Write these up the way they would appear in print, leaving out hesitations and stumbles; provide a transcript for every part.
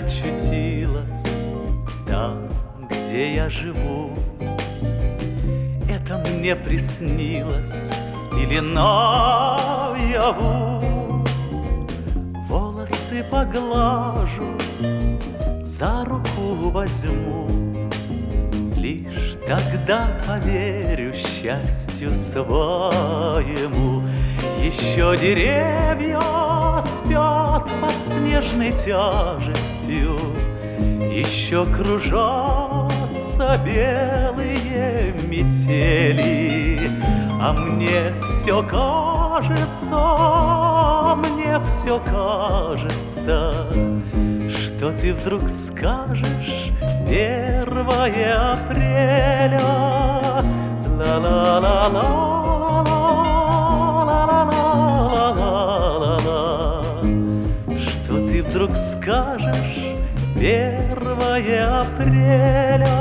очутилась там, где я живу. Это мне приснилось или наяву. Волосы поглажу, за руку возьму, лишь тогда поверю счастью своему. Еще деревья спят под снежной тяжестью, еще кружатся белые метели. А мне все кажется, что ты вдруг скажешь 1 апреля. Ла-ла-ла-ла-ла-ла-ла-ла-ла-ла. Что ты вдруг скажешь 1 апреля.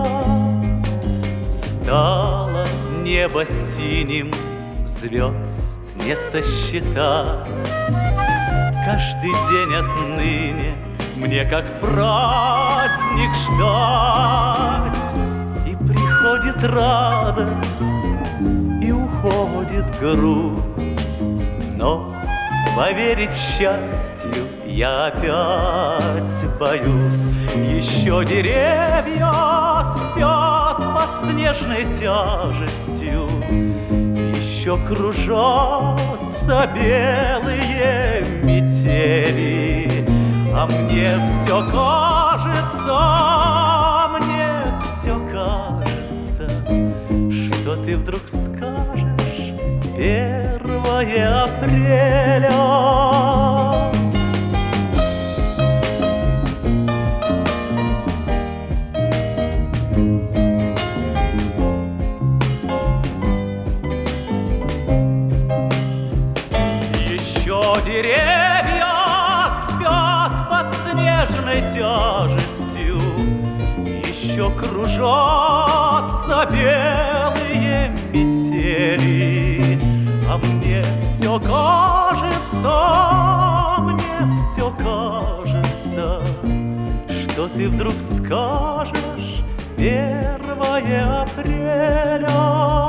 Стало небо синим, звезд не сосчитать. Каждый день отныне мне как праздник ждать. И приходит радость, и уходит грусть, но поверить счастью я опять боюсь. Еще деревья спят под снежной тяжестью, еще кружатся белые метели. А мне все кажется, что ты вдруг скажешь 1 апреля. Деревья спят под снежной тяжестью, еще кружатся белые метели. А мне все кажется, что ты вдруг скажешь 1 апреля.